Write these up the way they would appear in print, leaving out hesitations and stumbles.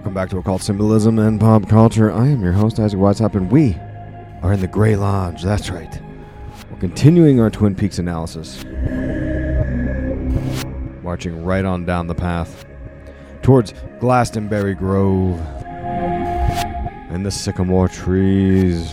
Welcome back to Occult Symbolism and Pop Culture. I am your host, Isaac Whitesop, and we are in the Grey Lodge. That's right. We're continuing our Twin Peaks analysis. Marching right on down the path towards Glastonbury Grove and the sycamore trees.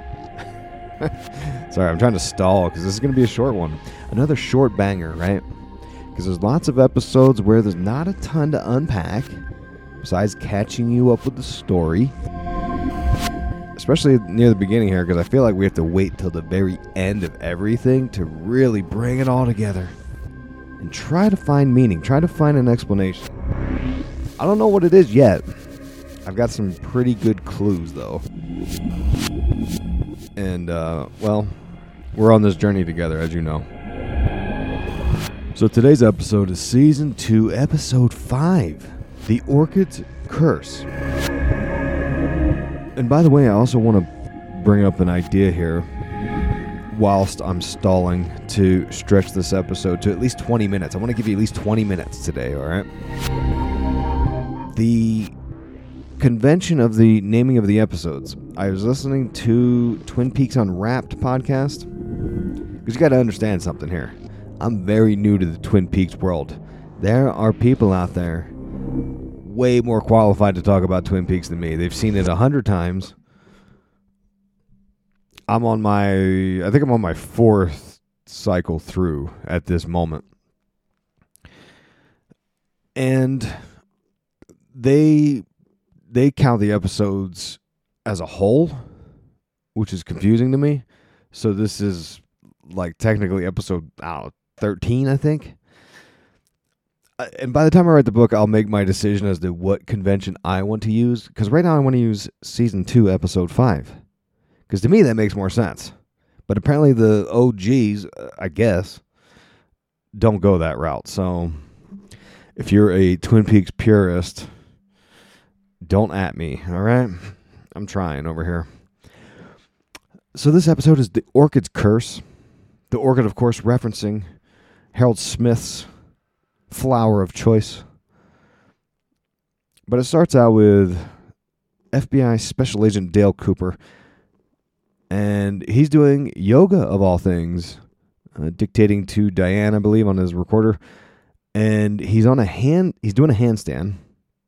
Sorry, I'm trying to stall because this is going to be a short one. Another short banger, right? Because there's lots of episodes where there's not a ton to unpack besides catching you up with the story. Especially near the beginning here, because I feel like we have to wait till the very end of everything to really bring it all together and try to find meaning, try to find an explanation. I don't know what it is yet. I've got some pretty good clues, though. And, well, we're on this journey together, as you know. So today's episode is Season 2, Episode 5, The Orchid's Curse. And by the way, I also want to bring up an idea here whilst I'm stalling to stretch this episode to at least 20 minutes. I want to give you at least 20 minutes today, all right? The convention of the naming of the episodes. I was listening to Twin Peaks Unwrapped podcast, because you got to understand something here. I'm very new to the Twin Peaks world. There are people out there way more qualified to talk about Twin Peaks than me. They've seen it 100 times. I think I'm on my fourth cycle through at this moment. And they count the episodes as a whole, which is confusing to me. So this is like technically episode 13, I think. And by the time I write the book, I'll make my decision as to what convention I want to use. Because right now I want to use Season 2, Episode 5. Because to me, that makes more sense. But apparently the OGs, I guess, don't go that route. So if you're a Twin Peaks purist, don't at me, all right? I'm trying over here. So this episode is The Orchid's Curse. The orchid, of course, referencing Harold Smith's flower of choice. But it starts out with FBI Special Agent Dale Cooper. And he's doing yoga, of all things, dictating to Diane, I believe, on his recorder. And he's doing a handstand.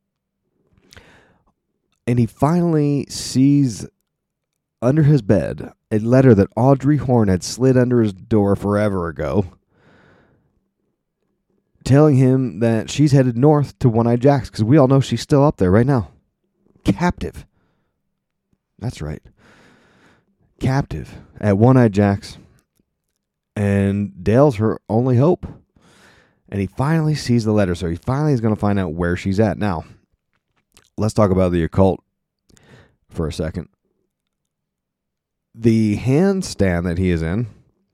And he finally sees under his bed a letter that Audrey Horne had slid under his door forever ago, telling him that she's headed north to One-Eyed Jack's, because we all know she's still up there right now. Captive. That's right. Captive at One-Eyed Jack's. And Dale's her only hope. And he finally sees the letter, so he finally is going to find out where she's at. Now, let's talk about the occult for a second. The handstand that he is in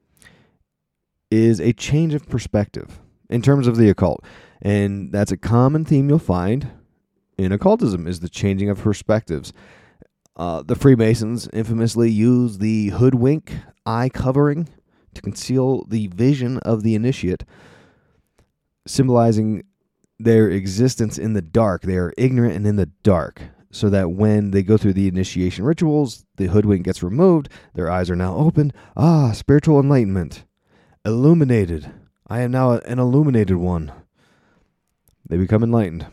is a change of perspective in terms of the occult. And that's a common theme you'll find in occultism, is the changing of perspectives. The Freemasons infamously use the hoodwink eye covering to conceal the vision of the initiate, symbolizing their existence in the dark. They are ignorant and in the dark, so that when they go through the initiation rituals, the hoodwink gets removed, their eyes are now open. Spiritual enlightenment. Illuminated. I am now an illuminated one. They become enlightened.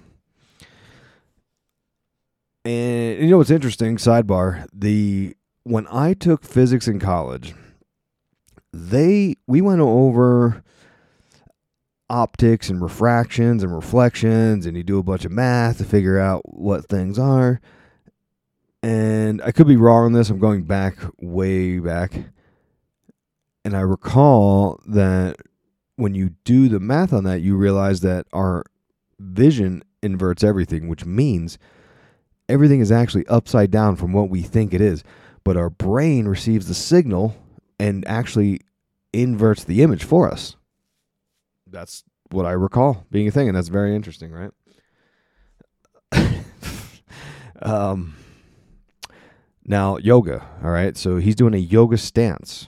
And you know what's interesting? Sidebar. When I took physics in college, we went over optics and refractions and reflections, and you do a bunch of math to figure out what things are. And I could be wrong on this. I'm going back, way back. And I recall that when you do the math on that, you realize that our vision inverts everything, which means everything is actually upside down from what we think it is. But our brain receives the signal and actually inverts the image for us. That's what I recall being a thing, and that's very interesting, right? Now, yoga, all right? So he's doing a yoga stance.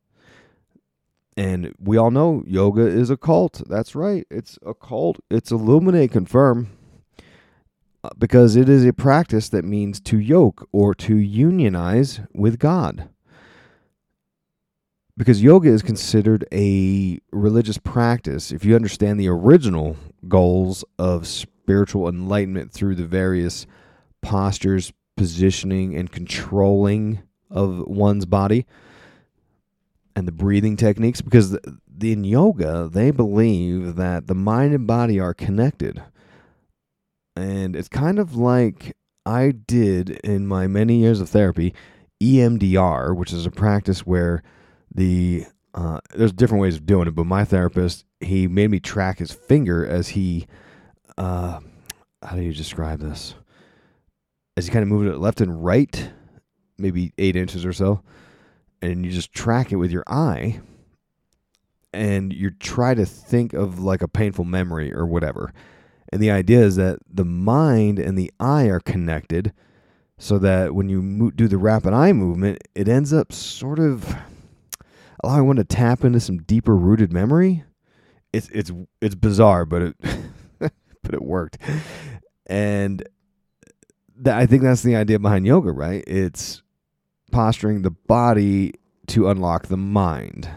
And we all know yoga is a cult. That's right. It's a cult. It's Illuminate confirm. because it is a practice that means to yoke or to unionize with God. Because yoga is considered a religious practice if you understand the original goals of spiritual enlightenment through the various postures, positioning, and controlling of one's body and the breathing techniques. Because in yoga, they believe that the mind and body are connected. And it's kind of like I did in my many years of therapy, EMDR, which is a practice where there's different ways of doing it, but my therapist, he made me track his finger as he, how do you describe this? As he kind of moved it left and right, maybe 8 inches or so, and you just track it with your eye, and you try to think of like a painful memory or whatever. And the idea is that the mind and the eye are connected, so that when you do the rapid eye movement, it ends up sort of allowing one to tap into some deeper rooted memory. It's bizarre, but it but it worked. And I think that's the idea behind yoga, right? It's posturing the body to unlock the mind.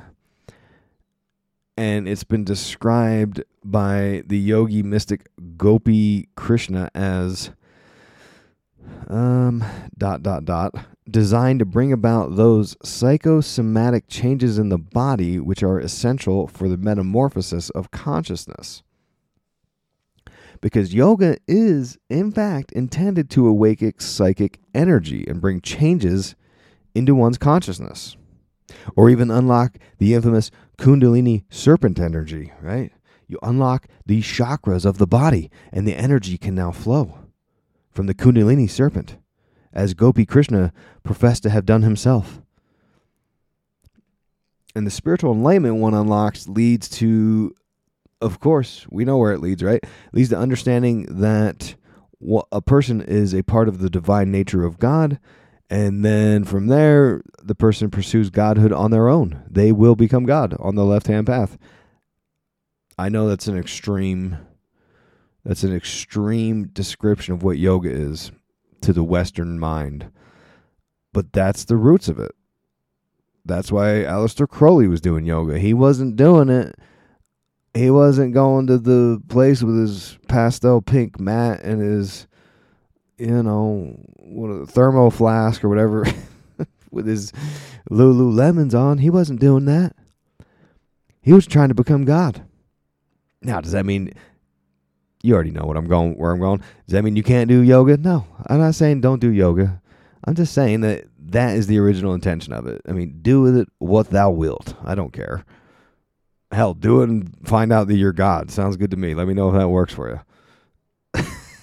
And it's been described by the yogi mystic Gopi Krishna as designed to bring about those psychosomatic changes in the body which are essential for the metamorphosis of consciousness. Because yoga is, in fact, intended to awaken psychic energy and bring changes into one's consciousness. Or even unlock the infamous Kundalini serpent energy, right? You unlock the chakras of the body, and the energy can now flow from the Kundalini serpent, as Gopi Krishna professed to have done himself. And the spiritual enlightenment one unlocks leads to, of course, we know where it leads, right? It leads to understanding that a person is a part of the divine nature of God, and then from there, the person pursues godhood on their own. They will become God on the left-hand path. I know that's an extreme description of what yoga is to the Western mind, but that's the roots of it. That's why Aleister Crowley was doing yoga. He wasn't doing it. He wasn't going to the place with his pastel pink mat and his, thermo flask or whatever with his Lululemons on. He wasn't doing that. He was trying to become God. Now, does that mean you already know where I'm going? Does that mean you can't do yoga? No, I'm not saying don't do yoga. I'm just saying that is the original intention of it. I mean, do with it what thou wilt. I don't care. Hell, do it and find out that you're God. Sounds good to me. Let me know if that works for you.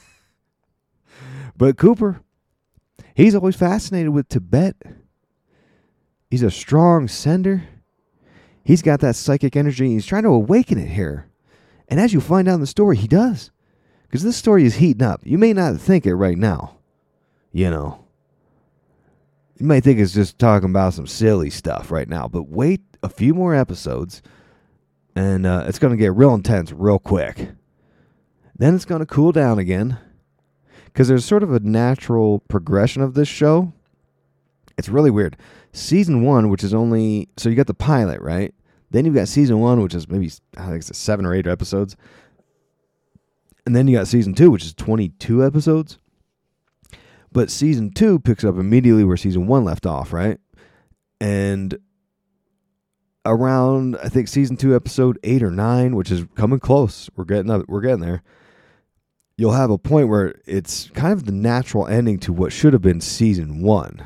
But Cooper, he's always fascinated with Tibet. He's a strong sender. He's got that psychic energy. He's trying to awaken it here. And as you find out in the story, he does. Because this story is heating up. You may not think it right now. You might think it's just talking about some silly stuff right now. But wait a few more episodes, and it's going to get real intense real quick. Then it's going to cool down again. Because there's sort of a natural progression of this show. It's really weird. Season 1, which is only... So you got the pilot, right? Then you've got season 1, which is maybe, I think it's 7 or 8 episodes. And then you got season 2, which is 22 episodes. But season 2 picks up immediately where season 1 left off, right? And around, I think, season 2, episode 8 or 9, which is coming close. We're getting there. You'll have a point where it's kind of the natural ending to what should have been season 1.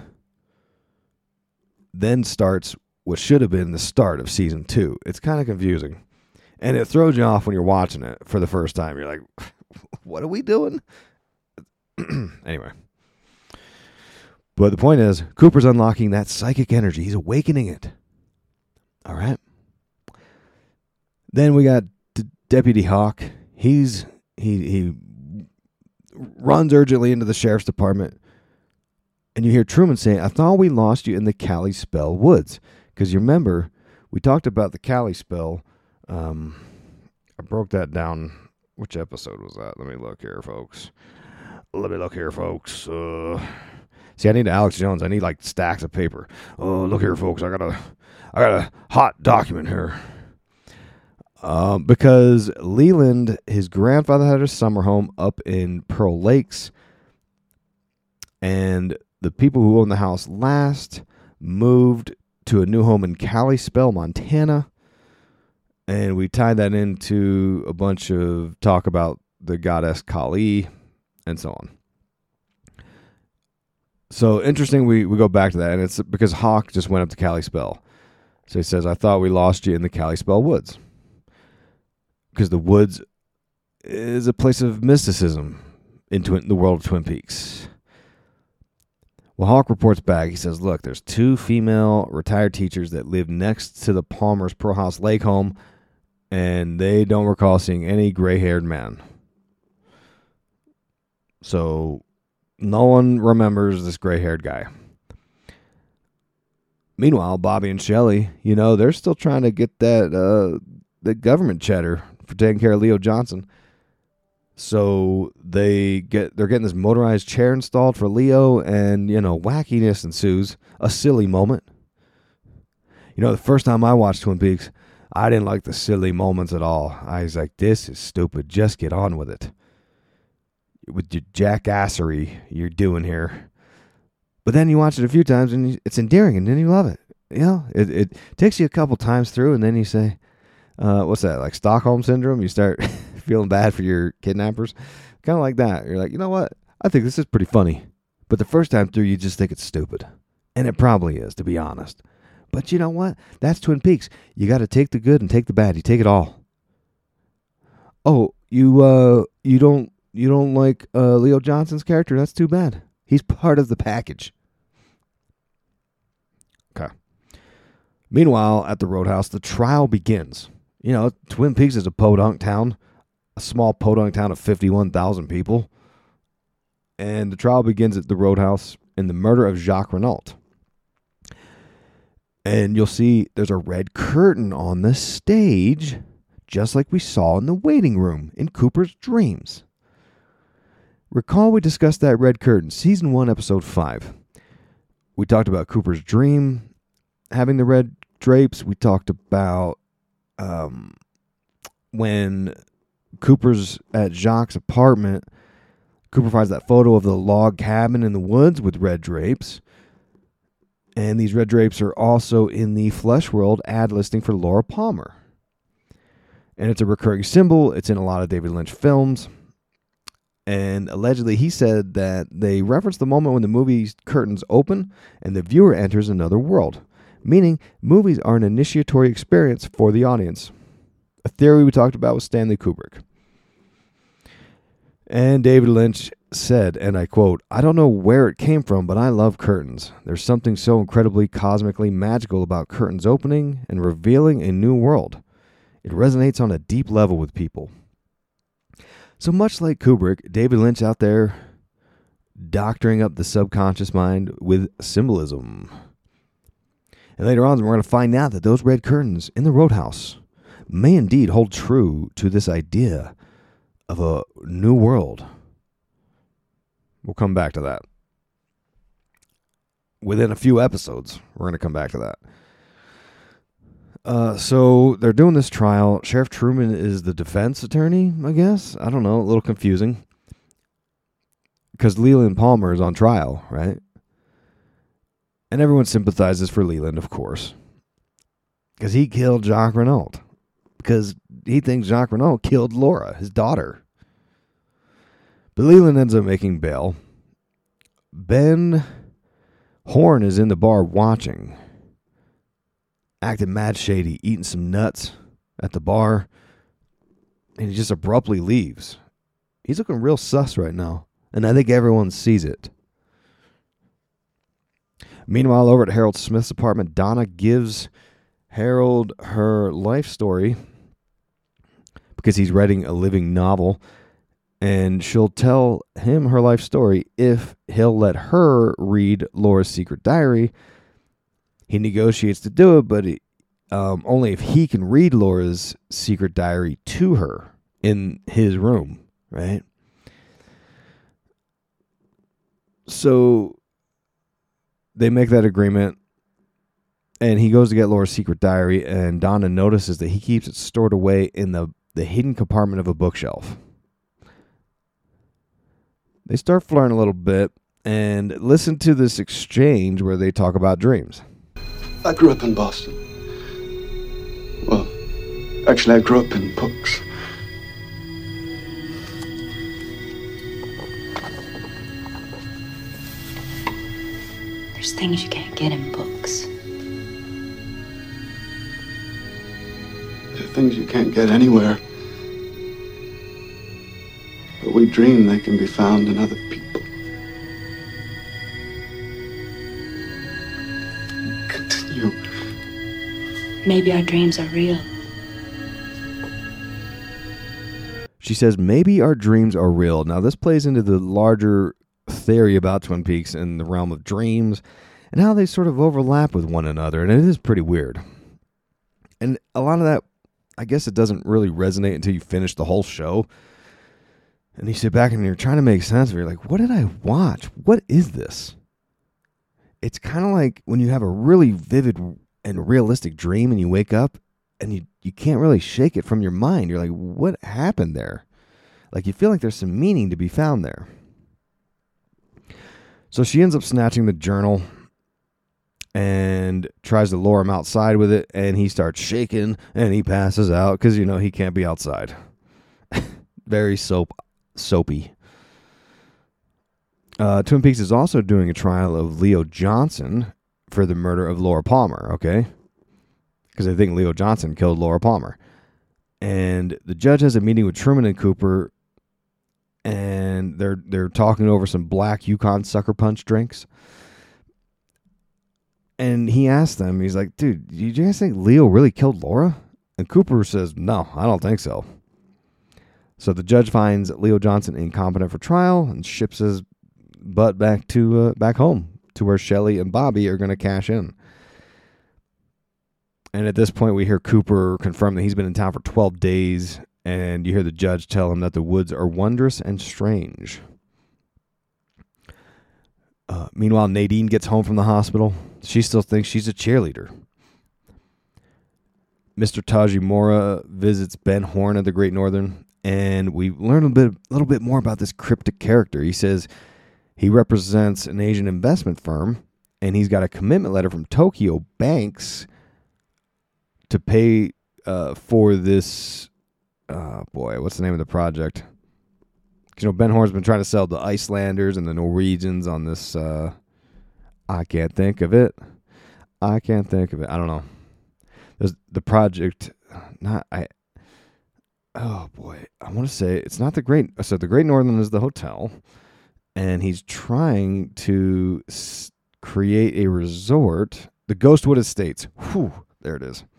Then starts what should have been the start of season 2. It's kind of confusing. And it throws you off when you're watching it for the first time. You're like, what are we doing? Anyway. But the point is, Cooper's unlocking that psychic energy. He's awakening it. All right. Then we got Deputy Hawk. He runs urgently into the sheriff's department. And you hear Truman saying, I thought we lost you in the Kalispell woods. Because you remember, we talked about the Kalispell. I broke that down. Which episode was that? Let me look here, folks. let me look here, folks. See, I need Alex Jones. I need like stacks of paper. Oh, look here, folks. I got a hot document here. Because Leland, his grandfather had a summer home up in Pearl Lakes, and the people who owned the house last moved to a new home in Kalispell, Montana. And we tied that into a bunch of talk about the goddess Kali and so on. So interesting, we go back to that, and it's because Hawk just went up to Kalispell. So he says, I thought we lost you in the Kalispell woods. Because the woods is a place of mysticism in the world of Twin Peaks. Well, Hawk reports back. He says, look, there's 2 female retired teachers that live next to the Palmer's Pearl House Lake home, and they don't recall seeing any gray-haired man. So no one remembers this gray-haired guy. Meanwhile, Bobby and Shelley, they're still trying to get that the government cheddar for taking care of Leo Johnson. So they're getting this motorized chair installed for Leo, and wackiness ensues. A silly moment. The first time I watched Twin Peaks, I didn't like the silly moments at all. I was like, this is stupid. Just get on with it. With your jackassery you're doing here. But then you watch it a few times and it's endearing, and then you love it. It takes you a couple times through, and then you say, what's that, like Stockholm Syndrome? You start feeling bad for your kidnappers. Kind of like that. You're like, you know what? I think this is pretty funny. But the first time through, you just think it's stupid. And it probably is, to be honest. But you know what? That's Twin Peaks. You got to take the good and take the bad. You take it all. Oh, you don't like Leo Johnson's character? That's too bad. He's part of the package. Okay. Meanwhile, at the Roadhouse, the trial begins. Twin Peaks is a podunk town, a small podunk town of 51,000 people. And the trial begins at the Roadhouse in the murder of Jacques Renault. And you'll see there's a red curtain on the stage, just like we saw in the waiting room in Cooper's dreams. Recall we discussed that red curtain, Season 1, Episode 5. We talked about Cooper's dream having the red drapes. We talked about when Cooper's at Jacques' apartment, Cooper finds that photo of the log cabin in the woods with red drapes. And these red drapes are also in the Flesh World ad listing for Laura Palmer. And it's a recurring symbol. It's in a lot of David Lynch films. And allegedly, he said that they reference the moment when the movie's curtains open and the viewer enters another world, meaning movies are an initiatory experience for the audience. A theory we talked about with Stanley Kubrick. And David Lynch said, and I quote, I don't know where it came from, but I love curtains. There's something so incredibly cosmically magical about curtains opening and revealing a new world. It resonates on a deep level with people. So much like Kubrick, David Lynch out there doctoring up the subconscious mind with symbolism. And later on, we're going to find out that those red curtains in the Roadhouse may indeed hold true to this idea of a new world. We'll come back to that. Within a few episodes, we're going to come back to that. So they're doing this trial. Sheriff Truman is the defense attorney, I guess. I don't know, a little confusing. Because Leland Palmer is on trial, right? And everyone sympathizes for Leland, of course. Because he killed Jacques Renault. Because he thinks Jacques Renault killed Laura, his daughter. But Leland ends up making bail. Ben Horn is in the bar watching. Acting mad shady, eating some nuts at the bar. And he just abruptly leaves. He's looking real sus right now. And I think everyone sees it. Meanwhile, over at Harold Smith's apartment, Donna gives Harold her life story because he's writing a living novel. And she'll tell him her life story if he'll let her read Laura's secret diary. He negotiates to do it, but only if he can read Laura's secret diary to her in his room, right? So they make that agreement, and he goes to get Laura's secret diary, and Donna notices that he keeps it stored away in the hidden compartment of a bookshelf. They start flirting a little bit, and listen to this exchange where they talk about dreams. I grew up in Boston. Well, actually, I grew up in books. There's things you can't get in books. There are things you can't get anywhere. But we dream they can be found in other people. Continue. Maybe our dreams are real. She says, maybe our dreams are real. Now, this plays into the larger theory about Twin Peaks in the realm of dreams and how they sort of overlap with one another, and it is pretty weird. And a lot of that, I guess it doesn't really resonate until you finish the whole show. And you sit back and you're trying to make sense of it. You're like, what did I watch? What is this? It's kind of like when you have a really vivid and realistic dream and you wake up and you can't really shake it from your mind. You're like, what happened there? Like, you feel like there's some meaning to be found there. So she ends up snatching the journal and tries to lure him outside with it, and he starts shaking and he passes out because, he can't be outside. Very soapy. Twin Peaks is also doing a trial of Leo Johnson for the murder of Laura Palmer, okay? Because I think Leo Johnson killed Laura Palmer. And the judge has a meeting with Truman and Cooper, and they're talking over some black Yukon Sucker Punch drinks. And he asked them, he's like, dude, do you guys think Leo really killed Laura? And Cooper says, no, I don't think so. So the judge finds Leo Johnson incompetent for trial and ships his butt back home to where Shelley and Bobby are going to cash in. And at this point, we hear Cooper confirm that he's been in town for 12 days, and you hear the judge tell him that the woods are wondrous and strange. Meanwhile, Nadine gets home from the hospital. She still thinks she's a cheerleader. Mr. Tajimura visits Ben Horn at the Great Northern, and we learn a little bit more about this cryptic character. He says he represents an Asian investment firm, and he's got a commitment letter from Tokyo Banks to pay for this. What's the name of the project? Ben Horn's been trying to sell the Icelanders and the Norwegians on this. I can't think of it. I don't know. There's the project. I want to say it's not the Great. So the Great Northern is the hotel, and he's trying to create a resort. The Ghostwood Estates. Whew, there it is.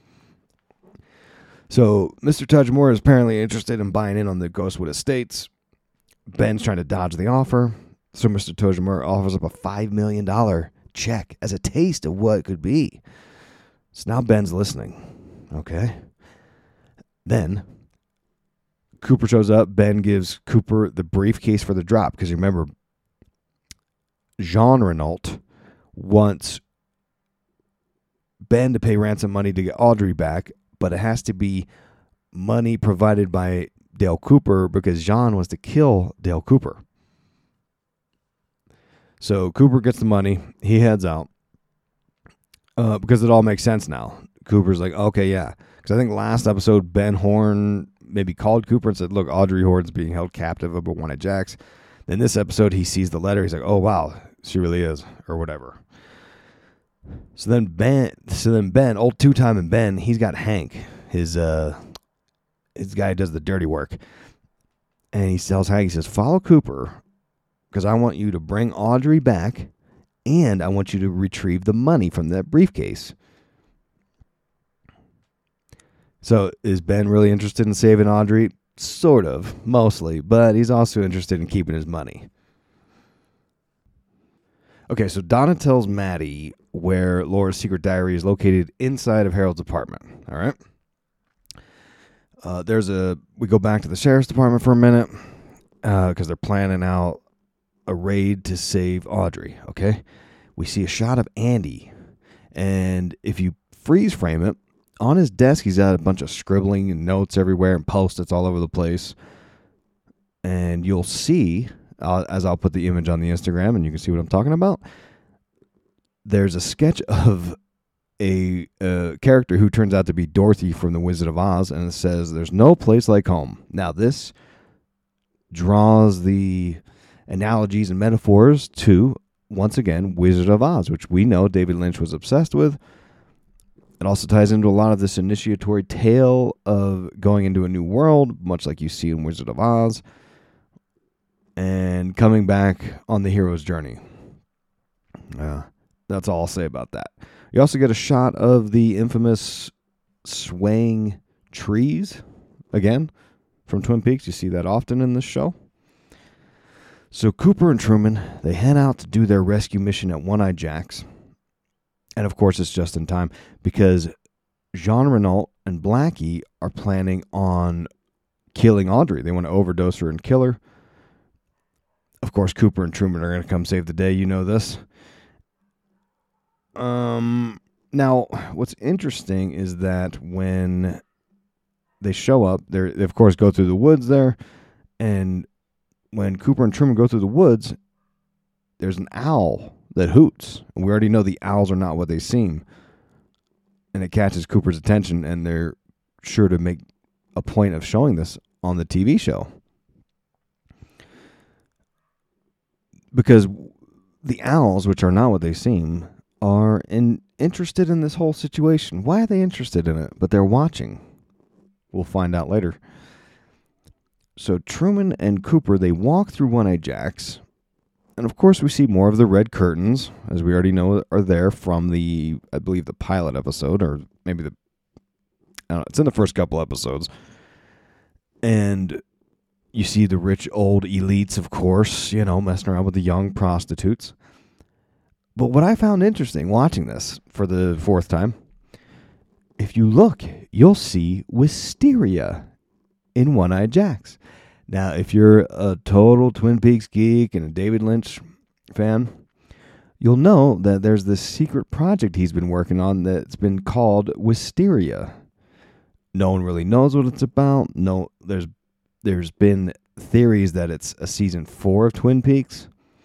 So Mr. Tajimura is apparently interested in buying in on the Ghostwood Estates. Ben's trying to dodge the offer. So Mr. Tajimura offers up a $5 million check as a taste of what it could be. So now Ben's listening. Okay. Then Cooper shows up. Ben gives Cooper the briefcase for the drop. Because remember, Jean Renault wants Ben to pay ransom money to get Audrey back, but it has to be money provided by Dale Cooper because Jean wants to kill Dale Cooper. So Cooper gets the money. He heads out because it all makes sense now. Cooper's like, okay, yeah. Because I think last episode, Ben Horn maybe called Cooper and said, look, Audrey Horde's being held captive up at one of Jack's. Then this episode, he sees the letter. He's like, oh, wow, she really is, or whatever. So then Ben, old two-timing Ben, he's got Hank, his guy who does the dirty work. And he tells Hank, he says, follow Cooper, because I want you to bring Audrey back, and I want you to retrieve the money from that briefcase. So is Ben really interested in saving Audrey? Sort of, mostly, but he's also interested in keeping his money. Okay, so Donna tells Maddie where Laura's secret diary is located inside of Harold's apartment. All right. We go back to the sheriff's department for a minute because they're planning out a raid to save Audrey, okay? We see a shot of Andy, and if you freeze frame it, on his desk he's got a bunch of scribbling and notes everywhere and Post-its all over the place. And you'll see, as I'll put the image on the Instagram and you can see what I'm talking about, there's a sketch of a character who turns out to be Dorothy from The Wizard of Oz, and it says, "There's no place like home." Now, this draws the analogies and metaphors to, once again, Wizard of Oz, which we know David Lynch was obsessed with. It also ties into a lot of this initiatory tale of going into a new world, much like you see in Wizard of Oz, and coming back on the hero's journey. That's all I'll say about that. You also get a shot of the infamous swaying trees, again, from Twin Peaks. You see that often in this show. So Cooper and Truman, they head out to do their rescue mission at One-Eye Jack's. And of course, it's just in time because Jean Renault and Blackie are planning on killing Audrey. They want to overdose her and kill her. Of course, Cooper and Truman are going to come save the day. You know this. Now, what's interesting is that when they show up, they of course go through the woods there, and when Cooper and Truman go through the woods, there's an owl that hoots. And we already know the owls are not what they seem. And it catches Cooper's attention, and they're sure to make a point of showing this on the TV show. Because the owls, which are not what they seem, are interested in this whole situation. Why are they interested in it? But they're watching. We'll find out later. So Truman and Cooper, they walk through One-Eye Jack's. And of course we see more of the red curtains, as we already know are there from the, I believe, the pilot episode, or maybe I don't know, it's in the first couple episodes. And you see the rich old elites, of course, messing around with the young prostitutes. But what I found interesting watching this for the fourth time, if you look, you'll see Wisteria in One-Eye Jack's. Now, if you're a total Twin Peaks geek and a David Lynch fan, you'll know that there's this secret project he's been working on that's been called Wisteria. No one really knows what it's about. No, there's been theories that it's a season 4 of Twin Peaks.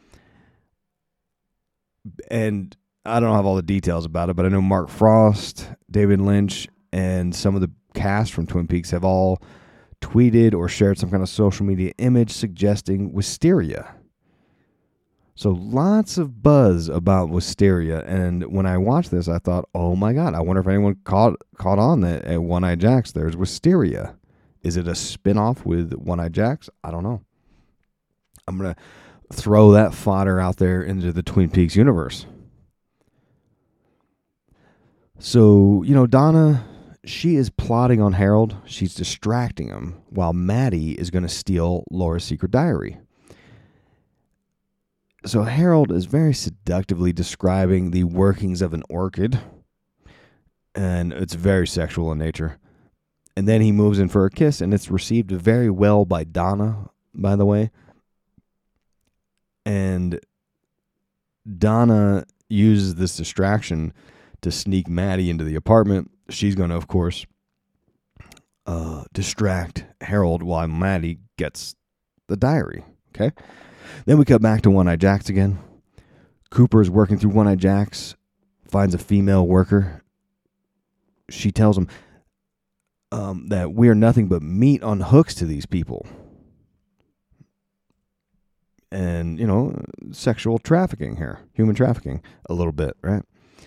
And I don't have all the details about it, but I know Mark Frost, David Lynch, and some of the cast from Twin Peaks have all tweeted or shared some kind of social media image suggesting Wisteria. So lots of buzz about Wisteria. And when I watched this, I thought, oh my God, I wonder if anyone caught on that at One-Eye Jack's there's Wisteria. Is it a spinoff with One-Eye Jack's? I don't know. I'm going to throw that fodder out there into the Twin Peaks universe. So, Donna, she is plotting on Harold. She's distracting him while Maddie is going to steal Laura's secret diary. So Harold is very seductively describing the workings of an orchid, and it's very sexual in nature. And then he moves in for a kiss, and it's received very well by Donna, by the way. And Donna uses this distraction to sneak Maddie into the apartment. She's going to, of course, distract Harold while Maddie gets the diary. Okay? Then we cut back to One-Eye Jack's again. Cooper is working through One-Eye Jack's, finds a female worker. She tells him that we are nothing but meat on hooks to these people. And, sexual trafficking here. Human trafficking a little bit, right?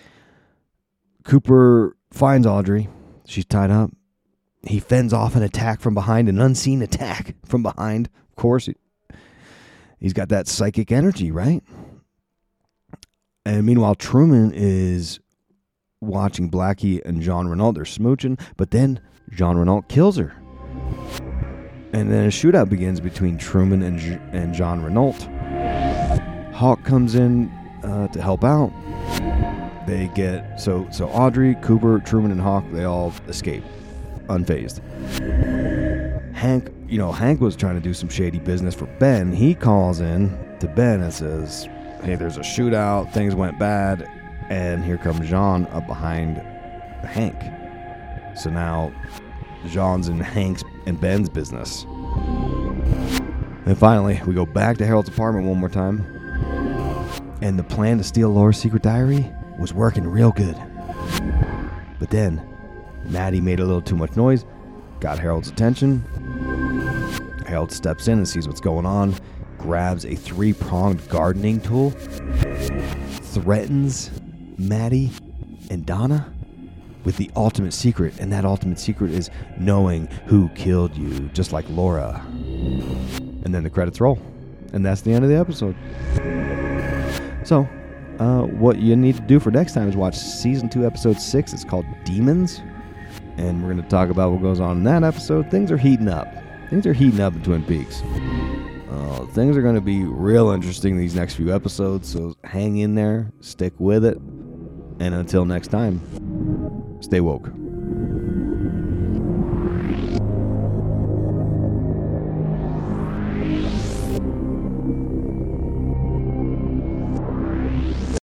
Cooper finds Audrey. She's tied up. He fends off an attack from behind, an unseen attack from behind. Of course, he's got that psychic energy, right? And meanwhile, Truman is watching Blackie and Jean Renault. They're smooching, but then Jean Renault kills her. And then a shootout begins between Truman and Jean Renault. Hawk comes in to help out. They get so Audrey, Cooper, Truman, and Hawk, they all escape unfazed. Hank was trying to do some shady business for Ben. He calls in to Ben and says, hey, there's a shootout, things went bad, and here comes Jean up behind Hank. So now Jean's in Hank's and Ben's business. And finally, we go back to Harold's apartment one more time, and the plan to steal Laura's secret diary was working real good. But then Maddie made a little too much noise, got Harold's attention. Harold steps in and sees what's going on, grabs a 3-pronged gardening tool, threatens Maddie and Donna with the ultimate secret, and that ultimate secret is knowing who killed you, just like Laura. And then the credits roll, and that's the end of the episode. So, what you need to do for next time is watch Season 2, Episode 6. It's called Demons, and we're going to talk about what goes on in that episode. Things are heating up. Things are heating up in Twin Peaks. Things are going to be real interesting these next few episodes, so hang in there, stick with it, and until next time, stay woke.